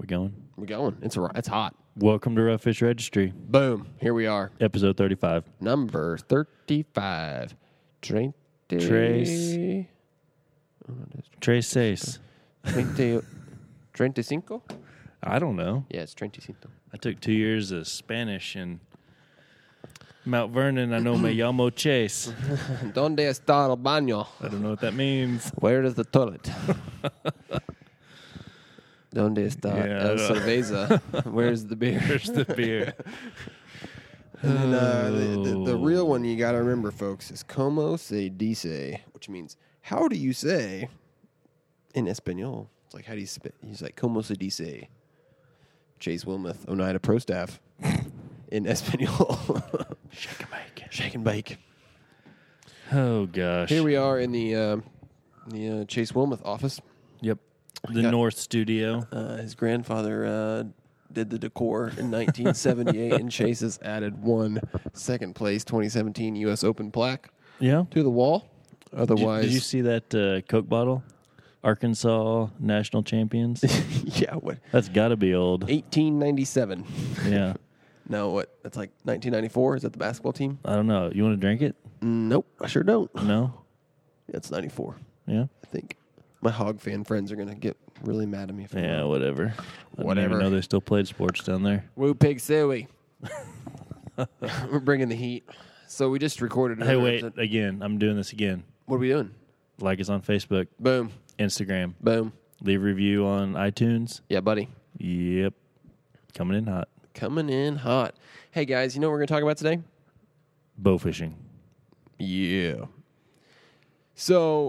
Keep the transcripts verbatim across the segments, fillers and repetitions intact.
We going? We're going. It's a, it's hot. Welcome to Rough Fish Registry, Boom. Here we are. episode thirty-five. Number thirty-five. Trente. Trace. Tres seis. Trente. Treinta-cinco? I don't know. Yeah, it's treinta-cinco. I took two years of Spanish in Mount Vernon. I know me llamo Chase. Donde está el baño? I don't know what that means. Where is the toilet? Donde está Yeah, el I know. cerveza? Where's the beer? Where's the beer? And then uh, the, the, the real one you got to remember, folks, is como se dice, which means how do you say in Espanol? It's like, how do you say? He's like, como se dice? Chase Wilmoth, Oneida Pro Staff in Espanol. Shake and bake. Shake and bake. Oh, gosh. Here we are in the uh, the uh, Chase Wilmoth office. Yep. The got- North Studio. Uh, his grandfather uh, did the decor in nineteen seventy-eight, and Chase has added one second place twenty seventeen U S Open plaque Yeah. to the wall. Did you, Otherwise, did you see that uh, Coke bottle? Arkansas National Champions? yeah, what? That's got to be old. eighteen ninety-seven. Yeah. No, what? That's like nineteen ninety-four. Is that the basketball team? I don't know. You want to drink it? Nope, I sure don't. No? It's ninety-four, Yeah? I think. My hog fan friends are gonna get really mad at me. For Yeah, that. whatever. I didn't Whatever. even know they still played sports down there. Woo pig suey. We're bringing the heat. So we just recorded. Hey, another wait. episode. Again, I'm doing this again. What are we doing? Like us on Facebook, Boom, Instagram. boom. Leave a review on iTunes. Yeah, buddy. Yep. Coming in hot. Coming in hot. Hey, guys, you know what we're going to talk about today? Bow fishing. Yeah. So,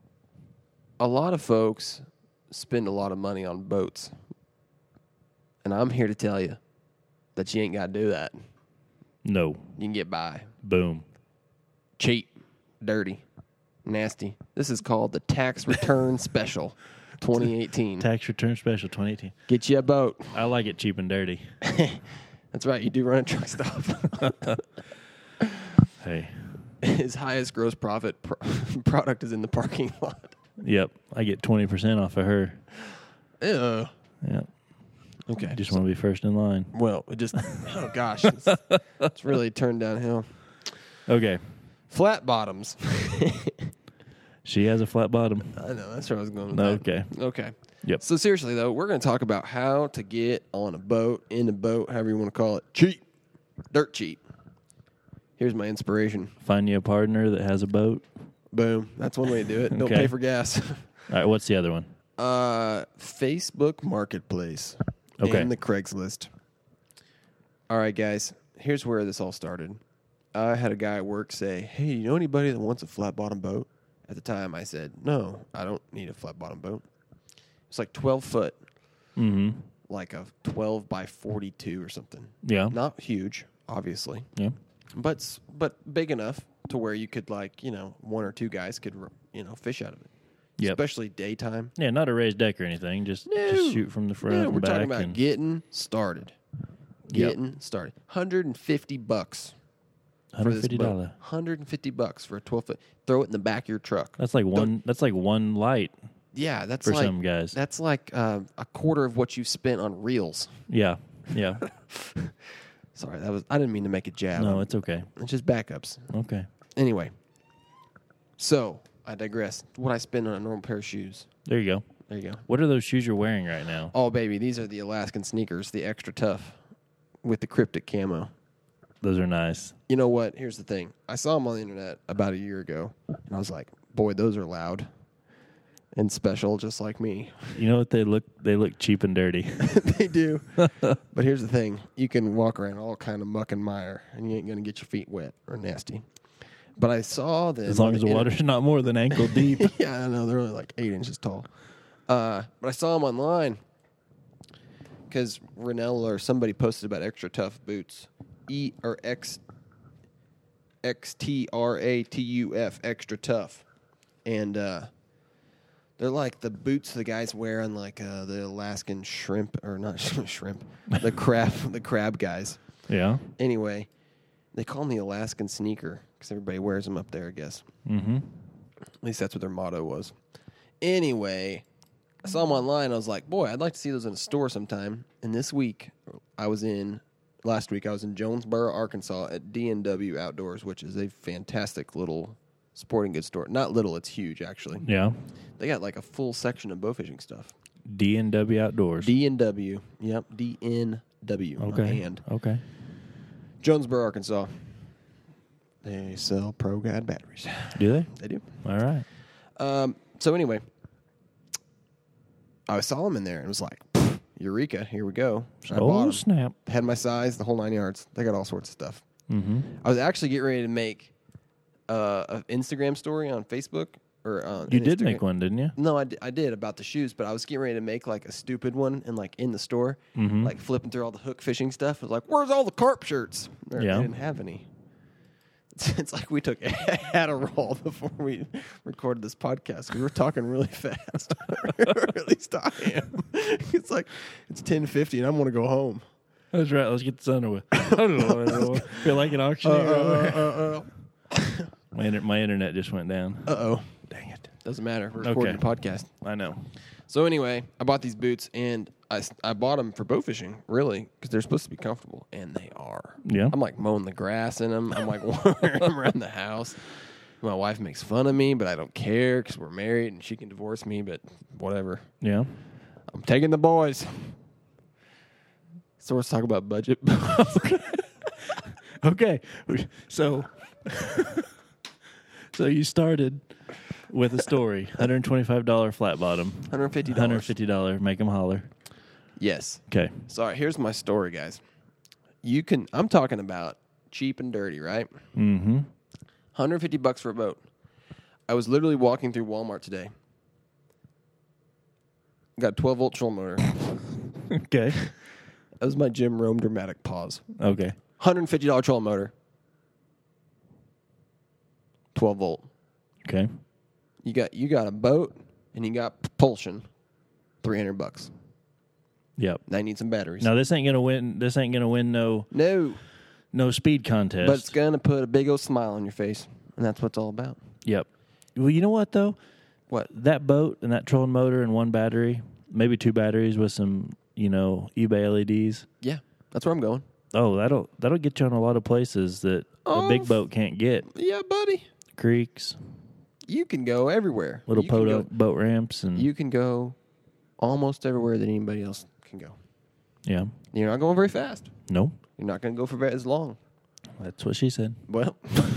a lot of folks spend a lot of money on boats. And I'm here to tell you that you ain't got to do that. No. You can get by. Boom. Cheap, dirty, nasty. This is called the Tax Return Special twenty eighteen. Tax return special twenty eighteen. Get you a boat. I like it cheap and dirty. That's right. You do run a truck stop. Hey. His highest gross profit pro- product is in the parking lot. Yep. I get twenty percent off of her. Ew. Yep. Okay. Just want to be first in line. Well, it just, oh gosh, it's, it's really turned downhill. Okay. Flat bottoms. She has a flat bottom. I know, that's where I was going with Okay. that. Okay. Yep. So seriously, though, we're going to talk about how to get on a boat, in a boat, however you want to call it. Cheap. Dirt cheap. Here's my inspiration. Find you a partner that has a boat. Boom. That's one way to do it. Don't Okay. pay for gas. All right. What's the other one? Uh, Facebook Marketplace. Okay. And the Craigslist. All right, guys. Here's where this all started. I had a guy at work say, hey, you know anybody that wants a flat bottom boat? At the time, I said, no, I don't need a flat bottom boat. It's like twelve foot, Mm-hmm. like a twelve by forty-two or something. Yeah. Not huge, obviously, Yeah. but s- but big enough to where you could, like, you know, one or two guys could, you know, fish out of it. Yep. Especially daytime. Yeah, not a raised deck or anything. Just, No. just shoot from the front Yeah, and we're back. talking about and, getting started. Yep. Getting started. one hundred fifty bucks. one hundred fifty dollars. one hundred fifty bucks for a twelve foot. Throw it in the back of your truck. That's like one. That's like one light Yeah, that's for like some guys. that's like uh, a quarter of what you spent on reels. Yeah. Yeah. Sorry, that was I didn't mean to make a jab. No, it's okay. It's just backups. Okay. Anyway, so I digress. What I spend on a normal pair of shoes. There you go. There you go. What are those shoes you're wearing right now? Oh baby, these are the Alaskan sneakers, the extra tough, with the cryptic camo. Those are nice. You know what? Here's the thing. I saw them on the internet about a year ago, and I was like, boy, those are loud and special, just like me. You know what they look? They look cheap and dirty. They do. But here's the thing. You can walk around all kind of muck and mire, and you ain't going to get your feet wet or nasty. But I saw them. As long on as the internet- water's not more than ankle deep. Yeah, I know. They're only like eight inches tall. Uh, but I saw them online because Rennell or somebody posted about extra tough boots. E or X X T R A T U F, extra tough. And uh, they're like the boots the guys wear on like uh, the Alaskan shrimp, or not shrimp, the crab, the crab guys. Yeah. Anyway, they call them the Alaskan sneaker because everybody wears them up there, I guess. Mm-hmm. At least that's what their motto was. Anyway, I saw them online. I was like, boy, I'd like to see those in a store sometime. And this week, I was in, last week, I was in Jonesboro, Arkansas at D and W Outdoors, which is a fantastic little sporting goods store. Not little, it's huge, actually. Yeah. They got like a full section of bow fishing stuff. D and W Outdoors. D and W. Yep, D N W. Okay. And Okay. Jonesboro, Arkansas. They sell Pro Guide batteries. Do they? They do. All right. Um, so anyway, I saw them in there and was like, Eureka, here we go. So I bought Oh, 'em. snap. Had my size, the whole nine yards. They got all sorts of stuff. Mm-hmm. I was actually getting ready to make uh, an Instagram story on Facebook. or on You an did Instagram. make one, didn't you? No, I, d- I did about the shoes, but I was getting ready to make like a stupid one and like in the store, Mhm. like flipping through all the hook fishing stuff. I was like, where's all the carp shirts? Or, Yeah. They didn't have any. It's, it's like we took Adderall before we recorded this podcast. We were talking really fast. Or at least I am. It's like, it's ten fifty and I'm going to go home. That's right. Let's get this under with. Feel like an auction. Uh, uh, uh, my, inter- my internet just went down. uh, uh-oh. Dang it. Doesn't matter. We're recording Okay. a podcast. I know. So anyway, I bought these boots, and I, s- I bought them for bow fishing, really, because they're supposed to be comfortable, and they are. Yeah. I'm like mowing the grass in them. I'm like wearing them around the house. My wife makes fun of me, but I don't care because we're married, and she can divorce me, but whatever. Yeah. I'm taking the boys. So let's talk about budget. Okay. So, so you started with a story: one hundred twenty-five dollars flat bottom, one hundred fifty one hundred dollars. fifty dollars make them holler. Yes. Okay. So here's my story, guys. You can. I'm talking about cheap and dirty, right? Mm-hmm. one hundred fifty bucks for a boat. I was literally walking through Walmart today. Got a twelve volt trolling motor. Okay. That was my Jim Rome dramatic pause. Okay. one hundred fifty dollars trolling motor. twelve volt. Okay. You got you got a boat and you got propulsion. three hundred bucks. Yep. Now you need some batteries. Now this ain't gonna win. This ain't gonna win no No, no speed contest. but it's gonna put a big old smile on your face, and that's what it's all about. Yep. Well, you know what though? What? That boat and that trolling motor and one battery, maybe two batteries with some, you know, eBay L E Ds. Yeah, that's where I'm going. Oh, that'll that'll get you on a lot of places that Oh, a big boat can't get. Yeah, buddy. Creeks, You can go everywhere. little you can poto go, boat ramps, and You can go almost everywhere that anybody else can go. yeah. You're not going very fast. No, You're not going to go for very as long. that's what she said. Well,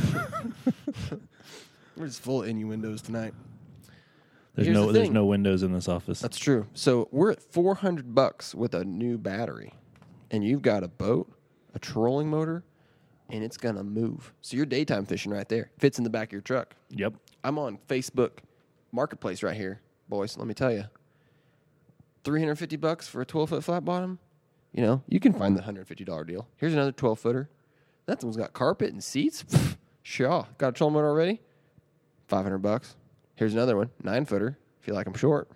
we're just full of innuendos tonight. There's Here's no the there's thing. no windows in this office. That's true. So we're at four hundred bucks with a new battery, and you've got a boat, a trolling motor, and it's going to move. So you're daytime fishing right there. Fits in the back of your truck. Yep. I'm on Facebook Marketplace right here, boys. Let me tell you, three hundred fifty bucks for a twelve foot flat bottom. You know, you can find the one hundred fifty dollars deal. Here's another twelve footer. That one's got carpet and seats. Shaw, got a trolling motor already. five hundred bucks. Here's another one, nine footer. Feel like I'm short.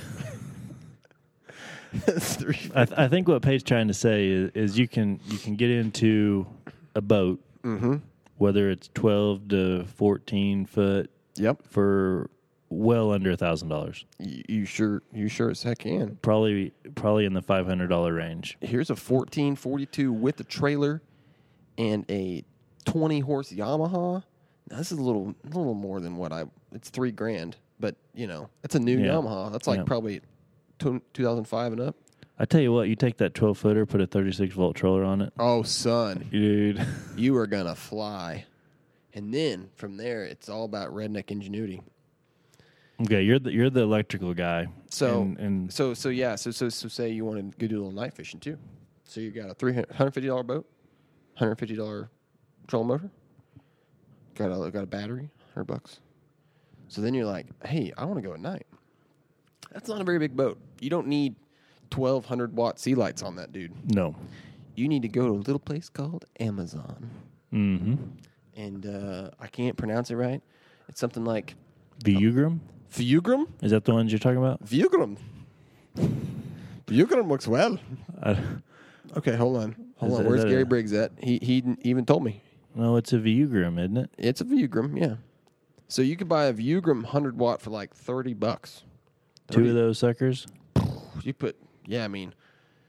That's three. I, th- I think what Page's trying to say is, is you can you can get into a boat, Mm-hmm. whether it's twelve to fourteen foot, Yep. for well under a thousand dollars. You, you sure? You sure as heck can. Probably probably in the five hundred dollar range. Here's a fourteen forty-two with a trailer and a twenty horse Yamaha. Now, this is a little, a little more than what I. It's three grand, but you know, it's a new Yeah. Yamaha. That's like Yeah. probably two thousand five and up. I tell you what, you take that twelve footer, put a thirty-six volt troller on it, Oh, son, dude. you are gonna fly. And then from there, it's all about redneck ingenuity. Okay, you're the you're the electrical guy. So, and, and so, so yeah. So, so, so, say you want to go do a little night fishing too. So you got a three hundred fifty dollar boat, one hundred fifty dollar trolling motor. Got a got a battery, hundred bucks. So then you're like, hey, I want to go at night. That's not a very big boat. You don't need twelve hundred watt sea lights on that, dude. no. You need to go to a little place called Amazon, Mm-hmm. and uh, I can't pronounce it right. It's something like Vugram? Vugram. Is that the ones you're talking about? Vugram. Vugram looks well. I, Okay, hold on. Hold Is on. that- Where's is that Gary a- Briggs at? He he even told me. no, it's a Vugram, isn't it? It's a Vugram, yeah. So you could buy a Vugram one hundred watt for like thirty bucks. Two of those suckers? You put, yeah, I mean,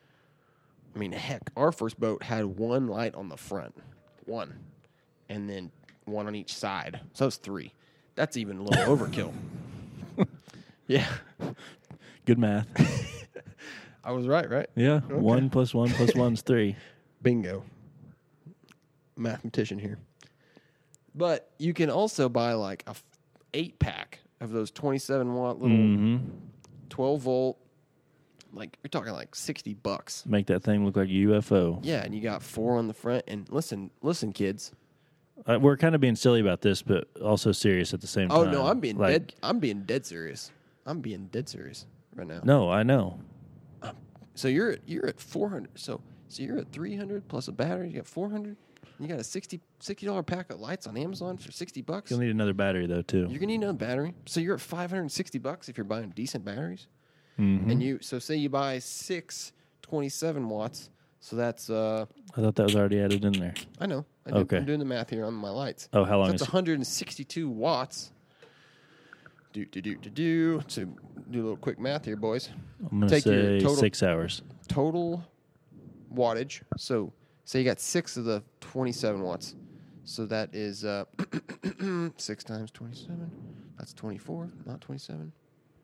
I mean, heck, our first boat had one light on the front, one, and then one on each side. So that's three. That's even a little overkill. Yeah. Good math. I was right, right? Yeah. Okay. One plus one plus one's three. Bingo. Mathematician here. But you can also buy like a f- eight pack of those twenty-seven watt little Mm-hmm. twelve volt. Like you're talking like sixty bucks. Make that thing look like a U F O. Yeah, and you got four on the front. And listen, listen, kids. Uh, we're kind of being silly about this, but also serious at the same Oh time. no, I'm being like, dead. I'm being dead serious. I'm being dead serious right now. No, I know. So you're at, you're at four hundred. So so you're at three hundred plus a battery. You got four hundred. You got a sixty dollar pack of lights on Amazon for sixty bucks. You'll need another battery though too. You're gonna need another battery. So you're at five hundred sixty bucks if you're buying decent batteries. Mm-hmm. And you so say you buy six twenty-seven watts. So that's uh I thought that was already added in there. I know. I do, Okay. I'm doing the math here on my lights. Oh, how long So that's is one hundred sixty-two watts. Do do do do do. So do a little quick math here, boys. I'm gonna take your say total- six hours. Total wattage. So say you got six of the twenty-seven watts. So that is uh, six times twenty-seven. That's twenty-four, not twenty-seven. one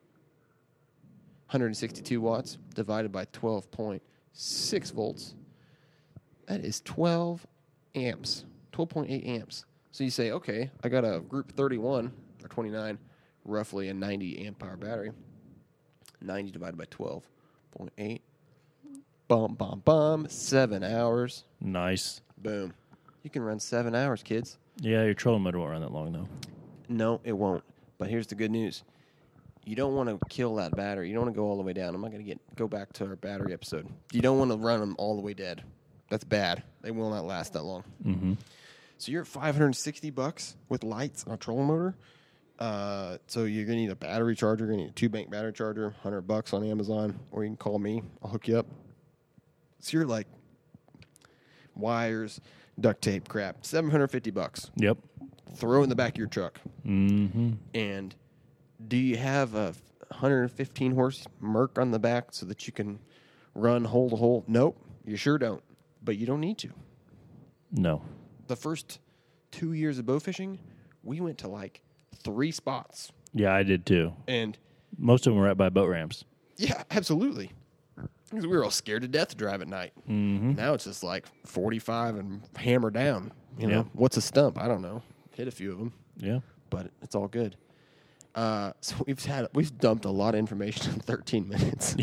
hundred sixty-two watts divided by twelve point six volts. That is twelve amps, twelve point eight amps. So you say, okay, I got a group thirty-one or twenty-nine, roughly a ninety amp hour battery. ninety divided by twelve point eight. Bum, bum, bum. Seven hours. Nice. Boom. You can run seven hours, kids. Yeah, your trolling motor won't run that long though. No, it won't. But here's the good news. You don't want to kill that battery. You don't want to go all the way down. I'm not going to get go back to our battery episode. You don't want to run them all the way dead. That's bad. They will not last that long. Mm-hmm. So you're at five hundred sixty bucks with lights and a trolling motor. Uh, so you're going to need a battery charger. You're going to need a two-bank battery charger, one hundred bucks on Amazon, or you can call me. I'll hook you up. So you're like wires, duct tape, crap, seven hundred fifty bucks. Yep. Throw it in the back of your truck. Mm-hmm. And do you have a one hundred fifteen horse Merc on the back so that you can run hole to hole? Nope, you sure don't. But you don't need to. No. The first two years of bow fishing, we went to like three spots. Yeah, I did too. And Most of them were right by boat ramps. yeah, absolutely. Because we were all scared to death to drive at night. Mm-hmm. Now it's just like forty-five and hammer down. You know, Yeah. what's a stump? I don't know. Hit a few of them, Yeah. but it's all good. Uh, so we've had we've dumped a lot of information in thirteen minutes.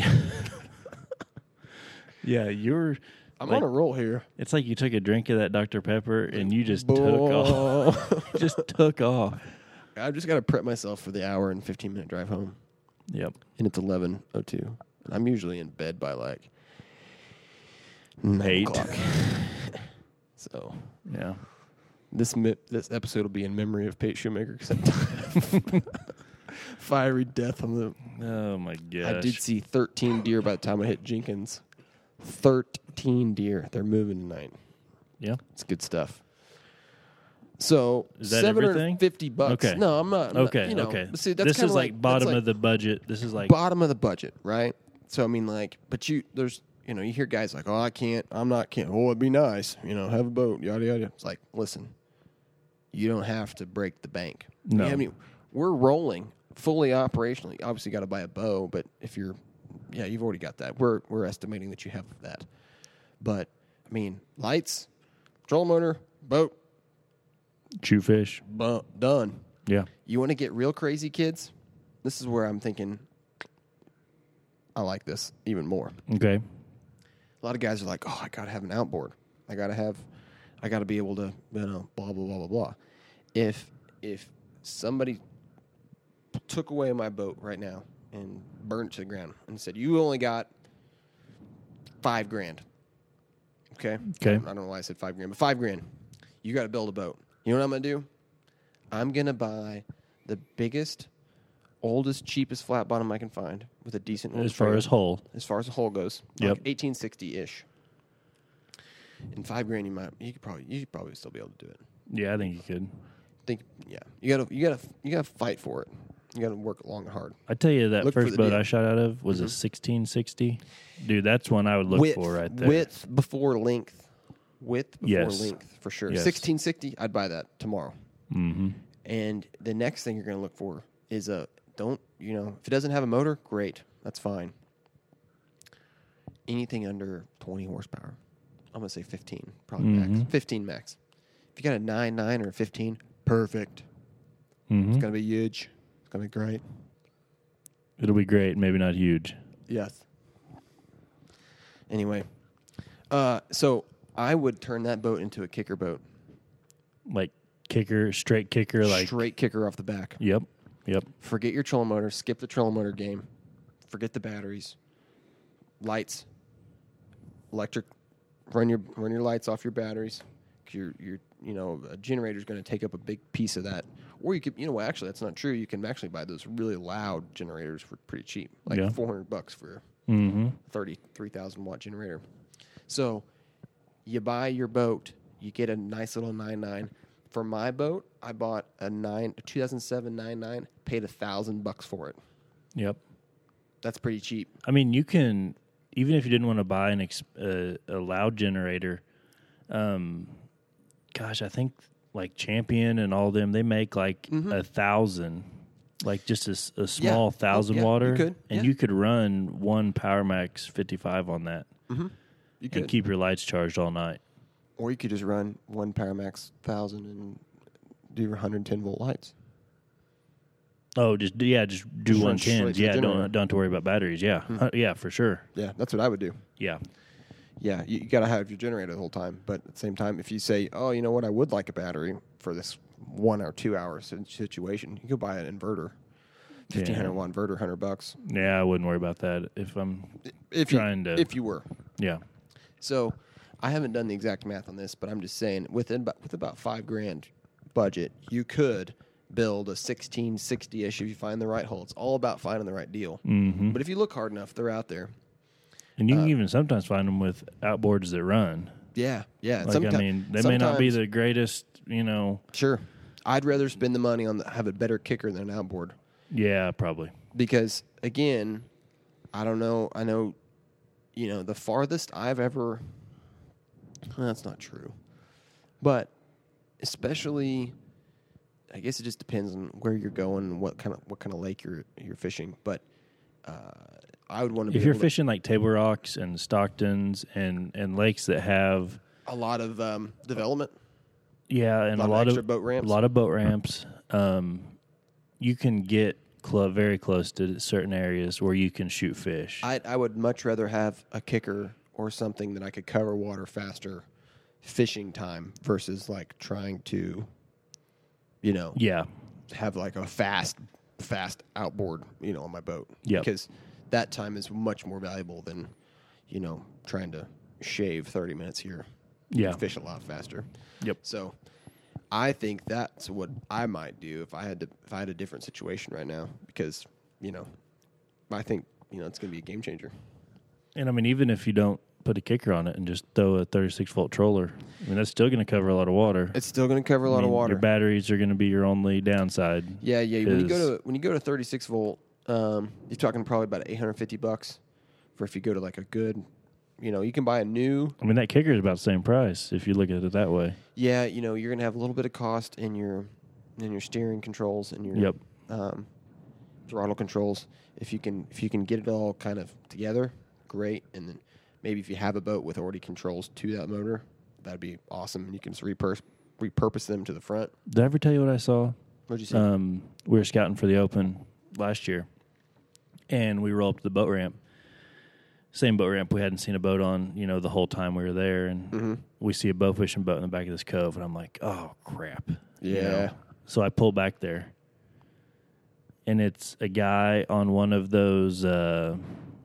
Yeah, you're. I'm like, on a roll here. It's like you took a drink of that Doctor Pepper and you just took Boy. off. just took off. I've just got to prep myself for the hour and fifteen minute drive home, Yep. and it's eleven oh two. I'm usually in bed by like nine Eight. o'clock. So Yeah. this mi- this episode will be in memory of Pate Shoemaker. Fiery death on the. Oh my gosh. I did see thirteen deer by the time I hit Jenkins. thirteen deer. They're moving tonight. Yeah. It's good stuff. So Is that seven hundred everything? fifty bucks. Okay. No, I'm not. I'm not- Okay. you know, okay. but See, that's this kinda is like, that's bottom like of the budget. This is like bottom of the budget, right? So I mean, like, but you there's you know you hear guys like, oh, I can't. I'm not can't. Oh, it'd be nice. You know, have a boat. Yada yada. It's like, listen, you don't have to break the bank. No. You have any- we're rolling fully operationally. Obviously, got to buy a bow, but if you're, yeah, you've already got that. We're we're estimating that you have that. But I mean, lights, trolling motor, boat, chew fish. bu- done. Yeah. You want to get real crazy, kids? This is where I'm thinking. I like this even more. Okay. A lot of guys are like, "Oh, I gotta have an outboard. I gotta have, I gotta be able to, you know, blah blah blah blah blah." If if somebody took away my boat right now and burned it to the ground and said, "You only got five grand," okay? Okay. I don't, I don't know why I said five grand, but five grand. You got to build a boat. You know what I'm gonna do? I'm gonna buy the biggest, oldest, cheapest flat bottom I can find with a decent. As far as hull. as far as the hole goes, Yep. like eighteen sixty ish. In five grand, you might you could probably you could probably still be able to do it. Yeah, I think you could. Think yeah, you gotta you gotta you gotta fight for it. You got to work long and hard. I tell you, that Look for first the boat deal. I shot out of was Mhm. a sixteen sixty. Dude, that's one I would look width, for right there. Width before length. Width before Yes. length, for sure. Yes. sixteen sixty, I'd buy that tomorrow. Mm-hmm. And the next thing you're going to look for is a, don't, you know, if it doesn't have a motor, great. That's fine. Anything under twenty horsepower. I'm going to say fifteen, probably Mhm. max. fifteen max. If you got a nine nine or a fifteen, perfect. Mm-hmm. It's going to be huge. It's going to be great. It'll be great, maybe not huge. Yes. Anyway, uh, so I would turn that boat into a kicker boat. Like kicker, straight kicker, like Straight kicker off the back. Yep, yep. Forget your trolling motor. Skip the trolling motor game. Forget the batteries. Lights. Electric. Run your run your lights off your batteries. 'Cause Your your you know a generator is going to take up a big piece of that. Or you could you know actually that's not true. You can actually buy those really loud generators for pretty cheap, like Yeah. four hundred bucks for Mm-hmm. a thirty-three thousand watt generator. So you buy your boat, you get a nice little nine nine. For my boat, I bought a nine a two thousand seven nine nine, paid a thousand bucks for it. Yep. That's pretty cheap. I mean, you can, even if you didn't want to buy an ex, uh, a loud generator, um, gosh, I think like Champion and all them, they make like Mhm. a thousand, like just a, s- a small Oh, thousand yeah, you water, could, and yeah. you could run one PowerMax fifty-five on that Mm-hmm. You and could, keep your lights charged all night. or you could just run one PowerMax thousand and do your one hundred ten volt lights. Oh, just do- yeah, just do Just run one straight tens. to the Yeah, generator. don't don't have to worry about batteries. Yeah, Uh, yeah, for sure. Yeah, that's what I would do. Yeah, Yeah, you, you got to have your generator the whole time. But at the same time, if you say, oh, you know what, I would like a battery for this one or two hour si- situation, you could buy an inverter. fifteen hundred Yeah. watt inverter, one hundred bucks. yeah, I wouldn't worry about that if I'm If trying you, to. If you were. Yeah, So I haven't done the exact math on this, but I'm just saying within about, with about five grand budget, you could build a sixteen sixty-ish if you find the right hole. It's all about finding the right deal. mm-hmm. But if you look hard enough, they're out there. and you can uh, even sometimes find them with outboards that run. Yeah, yeah. Like Someti- I mean, they may not be sometimes- the greatest, you know. Sure. I'd rather spend the money on the, have a better kicker than an outboard. Yeah, probably. Because again, I don't know. I know, you know, the farthest I've ever. Well, that's not true, but especially, I guess it just depends on where you're going and what kind of what kind of lake you're you're fishing. But uh, I would want to be If you're able fishing like Table Rocks and Stocktons and and lakes that have to, a lot of um, development. yeah, and lot a of lot extra of boat ramps. a lot of boat ramps, um, you can get clo- very close to certain areas where you can shoot fish. I I would much rather have a kicker or something that I could cover water faster, fishing time versus like trying to, you know, yeah, have like a fast, fast outboard, you know, on my boat. Yep. Because that time is much more valuable than, you know, trying to shave thirty minutes here. You Yeah. can fish a lot faster. Yep. So I think that's what I might do if I had to, if I had a different situation right now, because, you know, I think, you know, it's going to be a game changer. and I mean, even if you don't put a kicker on it and just throw a thirty-six volt troller, I mean, that's still going to cover a lot of water. It's still going to cover a lot I mean, of water. Your batteries are going to be your only downside. Yeah, yeah. When you go is- to when you go to thirty-six volt, um, you're talking probably about eight hundred fifty bucks for if you go to like a good, you know, you can buy a new. I mean, that kicker is about the same price if you look at it that way. Yeah, you know, you're gonna have a little bit of cost in your in your steering controls and your Yep. um, throttle controls. If you can if you can get it all kind of together, great. And then maybe if you have a boat with already controls to that motor, that'd be awesome. And you can just repurpose repurpose them to the front. Did I ever tell you what I saw? What'd you say? Um, we were scouting for the Open last year, and we rolled up to the boat ramp. Same boat ramp we hadn't seen a boat on, you know, the whole time we were there, and Mhm. we see a bow fishing boat in the back of this cove, and I'm like, oh crap, you Yeah. know? So I pull back there, and it's a guy on one of those uh,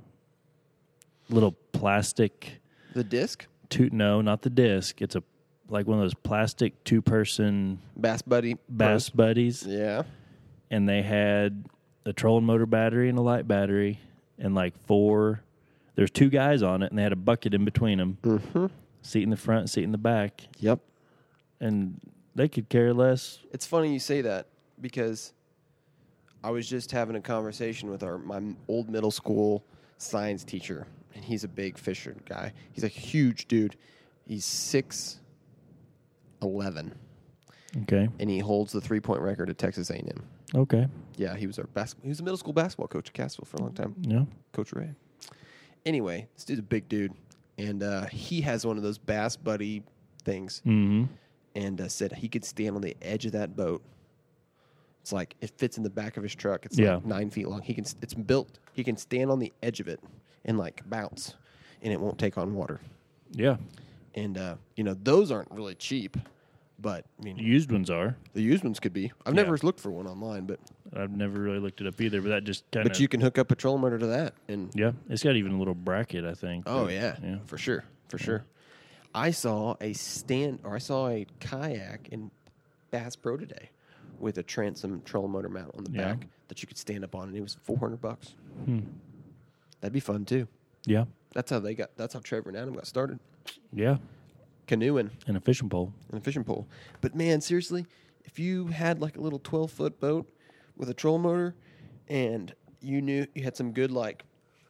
little plastic. The disc, Two, no, not the disc. It's a like one of those plastic two person Bass Buddy, bass Pros. buddies, Yeah. and they had a trolling motor battery and a light battery, and like four. There's two guys on it, and they had a bucket in between them. Mm-hmm. Seat in the front, seat in the back, Yep. and they could care less. It's funny you say that because I was just having a conversation with our my old middle school science teacher, and he's a big fisher guy. He's a huge dude. He's six eleven, Okay. and he holds the three point record at Texas A and M. Okay. Yeah, he was our bas- he was a middle school basketball coach at Cassville for a long time. Yeah. Coach Ray. Anyway, this dude's a big dude, and uh, he has one of those Bass Buddy things, Mm-hmm. and uh, said he could stand on the edge of that boat. It's like it fits in the back of his truck. It's Yeah. like nine feet long. He can. It's built. He can stand on the edge of it and like bounce, and it won't take on water. Yeah. And uh, you know those aren't really cheap, but I mean Used ones are. the used ones could be. I've Yeah. never looked for one online, but I've never really looked it up either, but that just kind of. but you can hook up a trolling motor to that, and Yeah. It's got even a little bracket, I think. oh but- yeah, Yeah. for sure, for sure. I saw a stand, or I saw a kayak in Bass Pro today with a transom trolling motor mount on the Yeah. back that you could stand up on, and it was four hundred bucks. Hmm. That'd be fun too. Yeah. That's how they got. That's how Trevor and Adam got started, Yeah. canoeing And a fishing pole. and a fishing pole. But man, seriously, if you had like a little twelve foot boat with a troll motor, and you knew you had some good like,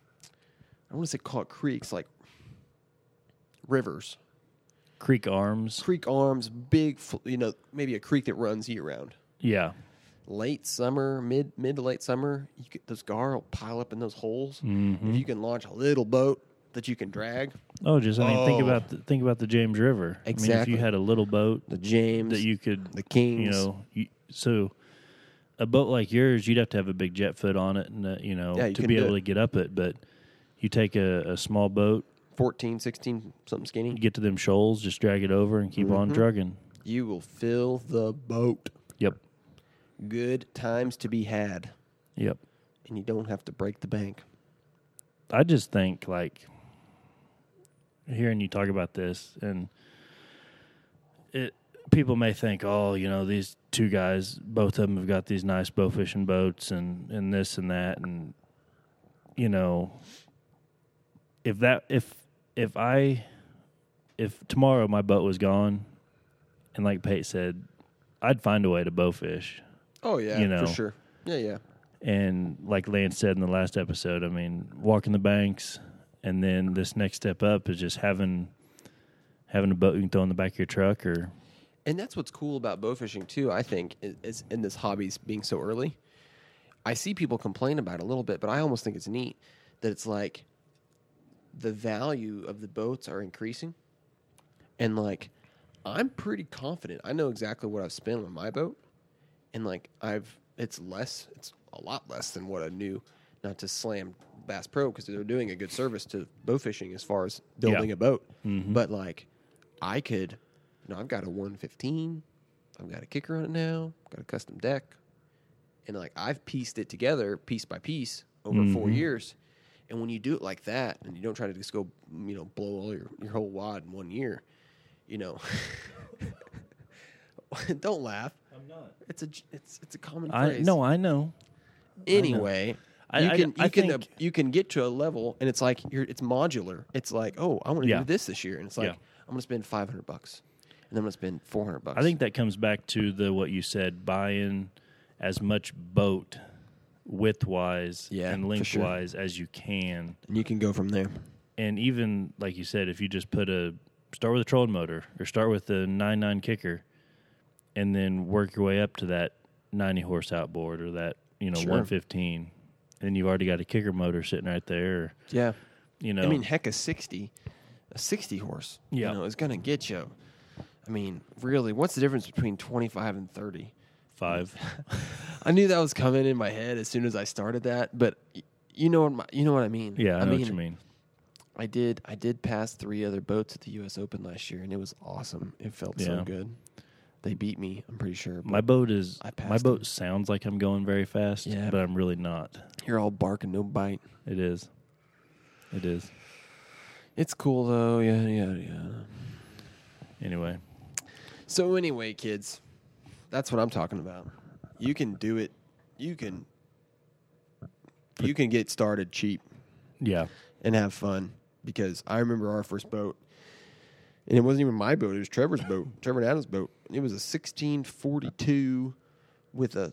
I want to say call it creeks, like rivers, Creek arms. creek arms, big, fl- you know, maybe a creek that runs year round. Yeah. Late summer, mid mid to late summer, you get those gar will pile up in those holes. Mhm. If you can launch a little boat that you can drag, Oh, just I mean, think Oh. about the, think about the James River. I mean, if Exactly. you had a little boat the James, that you could, the Kings, you know, you, so a boat like yours, you'd have to have a big jet foot on it, and uh, you know, Yeah, you to can be do able it. to get up it. But you take a, a small boat, fourteen, sixteen, something skinny. you get to them shoals, just drag it over, and keep on Mhm. drugging. You will fill the boat. Yep. Good times to be had, Yep. and you don't have to break the bank. I just think like hearing you talk about this, and it people may think, oh, you know, these two guys, both of them have got these nice bow fishing boats, and and this and that, and you know, if that if if I if tomorrow my boat was gone, and like Pate said, I'd find a way to bow fish. Oh yeah, You know. for sure. Yeah, yeah. And like Lance said in the last episode, I mean, walking the banks, and then this next step up is just having having a boat you can throw in the back of your truck, or And that's what's cool about bow fishing too. I think is, is in this hobby's being so early. I see people complain about it a little bit, but I almost think it's neat that it's like the value of the boats are increasing, and like I'm pretty confident. I know exactly what I've spent on my boat, and like I've it's less, it's a lot less than what I knew. Not to slam Bass Pro because they're doing a good service to bow fishing as far as building Yeah. a boat, Mhm. but like I could, you know, I've got a one fifteen, I've got a kicker on it now, got a custom deck, and like I've pieced it together piece by piece over four Mhm. years. And when you do it like that, and you don't try to just go, you know, blow all your, your whole wad in one year, you know, don't laugh. I'm not. It's a it's it's a common I phrase. no, I know. Anyway, I- you I- can I you can uh, think- you can get to a level, and it's like you're it's modular. It's like, oh, I want to Yeah. do this this year, and it's like Yeah. I'm going to spend five hundred bucks, and then I'm going to spend four hundred bucks. I think that comes back to the what you said: buying as much boat width-wise Yeah, and for sure. lengthwise as you can. and you can go from there. And even like you said, if you just put a start with a trolling motor or start with a nine nine kicker, and then work your way up to that ninety horse outboard or that you know Sure. one fifteen, and you've already got a kicker motor sitting right there. Or, Yeah, you know, I mean, heck, a sixty, a sixty horse, Yeah. you know, is going to get you. I mean, really, what's the difference between twenty-five and thirty? five. I knew that was coming in my head as soon as I started that, but y- you know what my, you know what I mean. Yeah, I, I know mean, what you mean. I did. I did pass three other boats at the U S Open last year, and it was awesome. It felt so Yeah. good. They beat me. I'm pretty sure. but My boat is I my passed boat them. sounds like I'm going very fast, Yeah. but I'm really not. You're all bark and no bite. It is. It is. It's cool though. Yeah, yeah, yeah. Anyway, So anyway, kids, that's what I'm talking about. You can do it. You can. You can get started cheap yeah. and have fun, because I remember our first boat, and it wasn't even my boat. It was Trevor's boat, Trevor and Adam's boat. It was a sixteen forty-two with a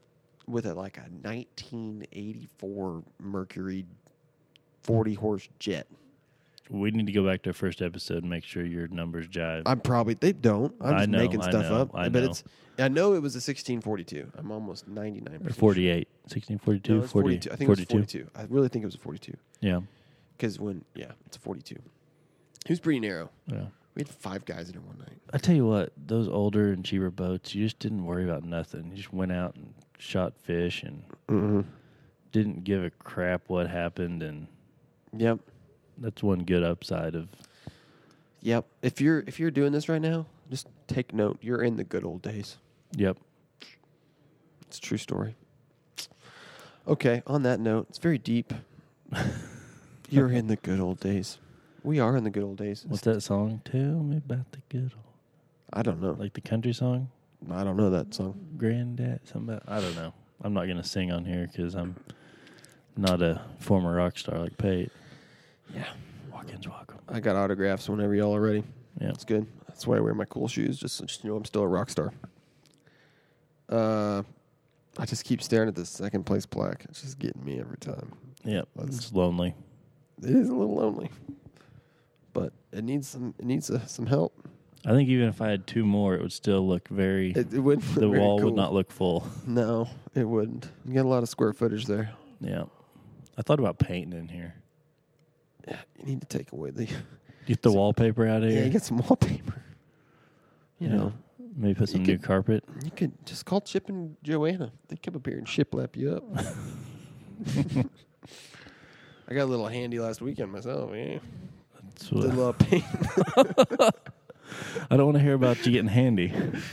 with a like a nineteen eighty-four Mercury forty horse jet. We need to go back to our first episode and make sure your numbers jive. I'm probably they don't. I'm I just know, making I stuff know, up. I but know. it's I know it was a sixteen forty-two. I'm almost ninety-nine Or percent forty-eight. sixteen forty-two? No, it's forty-two. I think forty-two. it was forty-two. I really think it was a forty-two. Yeah. Because when yeah, it's a forty-two. It was pretty narrow. Yeah. We had five guys in it one night. I tell you what, those older and cheaper boats, you just didn't worry about nothing. You just went out and shot fish and Mm-hmm. didn't give a crap what happened, and Yep. that's one good upside of Yep. If you're if you're doing this right now, just take note. You're in the good old days. yep. It's a true story. Okay, on that note, it's very deep. You're in the good old days. We are in the good old days. What's that song? Tell me about the good old, I don't know. like the country song, I don't know that song. Granddad. Something about, I don't know. I'm not gonna sing on here because I'm not a former rock star like Pate. Yeah. Walk-ins, welcome. I got autographs whenever y'all are ready. Yeah. That's good. That's why I wear my cool shoes, just so just you know I'm still a rock star. Uh, I just keep staring at the second place plaque. It's just getting me every time. Yep. That's- It's lonely. It is a little lonely, but it needs some. It needs uh, some help. I think even if I had two more, it would still look very. It, it would. the wall would not look full. No, it wouldn't. You got a lot of square footage there. Yeah. I thought about painting in here. Yeah, you need to take away the. Get the wallpaper out of Yeah, here. you get some wallpaper. You Yeah. know, Maybe put some You new could- carpet. you could just call Chip and Joanna. They come up here and shiplap you up. I got a little handy last weekend myself. Yeah, That's did a what, little paint. I don't want to hear about you getting handy.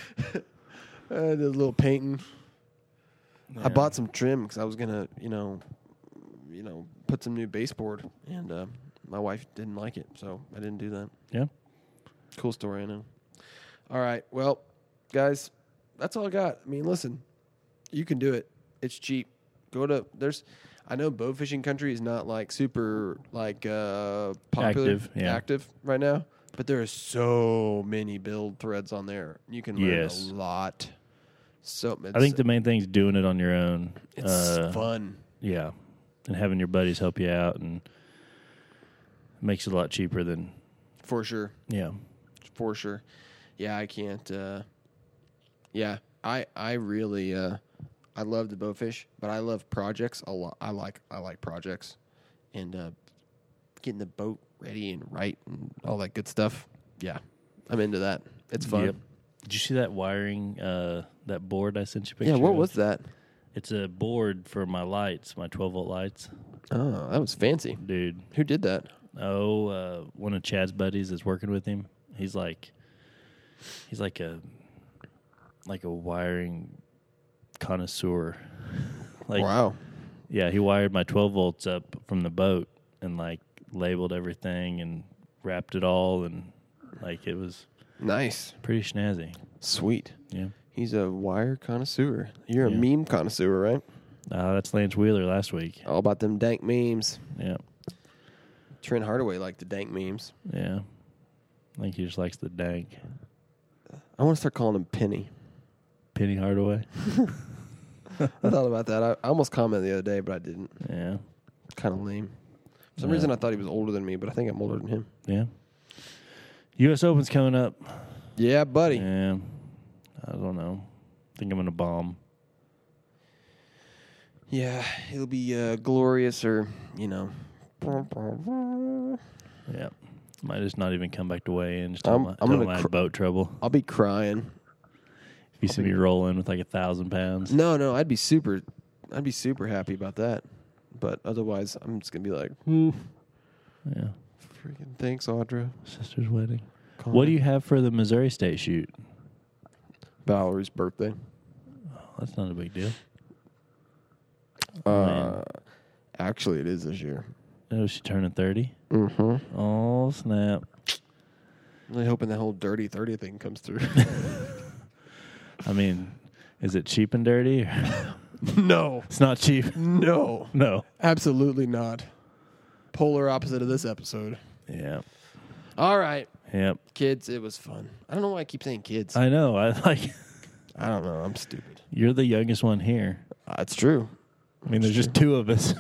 I did a little painting. Yeah. I bought some trim because I was gonna, you know, you know, put some new baseboard, and uh, my wife didn't like it, so I didn't do that. Yeah. Cool story, I know. All right, well, guys, that's all I got. I mean, listen, you can do it. It's cheap. Go to there's. I know bow fishing country is not like super like uh, popular, Active, yeah. active right now, but there are so many build threads on there. You can learn Yes. a lot. So it's, I think the main thing is doing it on your own. it's Uh, fun. Yeah. And having your buddies help you out, and it makes it a lot cheaper than, For sure. yeah. For sure. Yeah, I can't uh yeah, I I really uh I love the bowfish, but I love projects a lot. I like I like projects and uh getting the boat ready and right and all that good stuff. Yeah. I'm into that. It's fun. Yep. Did you see that wiring, uh, that board I sent you a picture Yeah, what of? was that? It's a board for my lights, my twelve volt lights. Oh, that was fancy. Dude. Who did that? Oh, uh, one of Chad's buddies is working with him. He's like, he's like a, like a wiring connoisseur. Like, wow. yeah, he wired my twelve volts up from the boat and like labeled everything and wrapped it all, and like it was Nice. pretty snazzy. Sweet. Yeah. He's a wire connoisseur. You're Yeah. a meme connoisseur, right? Uh, that's Lance Wheeler last week. All about them dank memes. Yeah. Trent Hardaway liked the dank memes. Yeah. I think he just likes the dank. I want to start calling him Penny. Penny Hardaway. I thought about that. I, I almost commented the other day, but I didn't. Yeah. Kind of lame. For some Yeah. reason, I thought he was older than me, but I think I'm older than him. Yeah. U S Open's coming up. Yeah, buddy. Yeah. I don't know. I think I'm going to bomb. Yeah, it'll be uh, glorious or, you know. Yeah. Might just not even come back to weigh in. Just I'm- tell, my, I'm tell gonna them I had cr- boat trouble. I'll be crying. If you see me rolling with like a thousand pounds. No, no, I'd be super, I'd be super happy about that. But otherwise, I'm just going to be like, hmm, Yeah. freaking thanks, Audra. Sister's wedding. Call What do me. you have for the Missouri State shoot? Valerie's birthday. Oh, that's not a big deal. Uh, actually, it is this year. Oh, she turning thirty? Mm-hmm. Oh, snap. I'm really hoping that whole dirty thirty thing comes through. I mean, is it cheap and dirty? No. It's not cheap. No. No. Absolutely not. Polar opposite of this episode. Yeah. All right. Yep. Kids, it was fun. I don't know why I keep saying kids. I know. I like. I don't know. I'm stupid. You're the youngest one here. That's true. I mean, there's just two of us.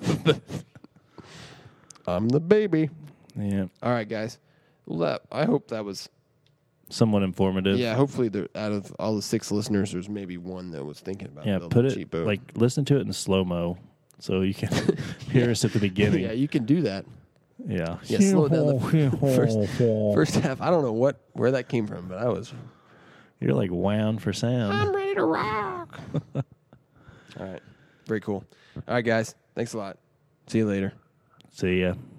I'm the baby. Yeah. All right, guys. Well, that, I hope that was Somewhat informative. Yeah, hopefully there, out of all the six listeners, there's maybe one that was thinking about Yeah, building put a it, cheap boat. like, listen to it in slow-mo so you can hear us at the beginning. Yeah, you can do that. Yeah. Yeah, slow it down. The first, first half, I don't know what where that came from, but I was... You're like wound for sound. I'm ready to rock. All right. Very cool. All right, guys. Thanks a lot. See you later. See ya.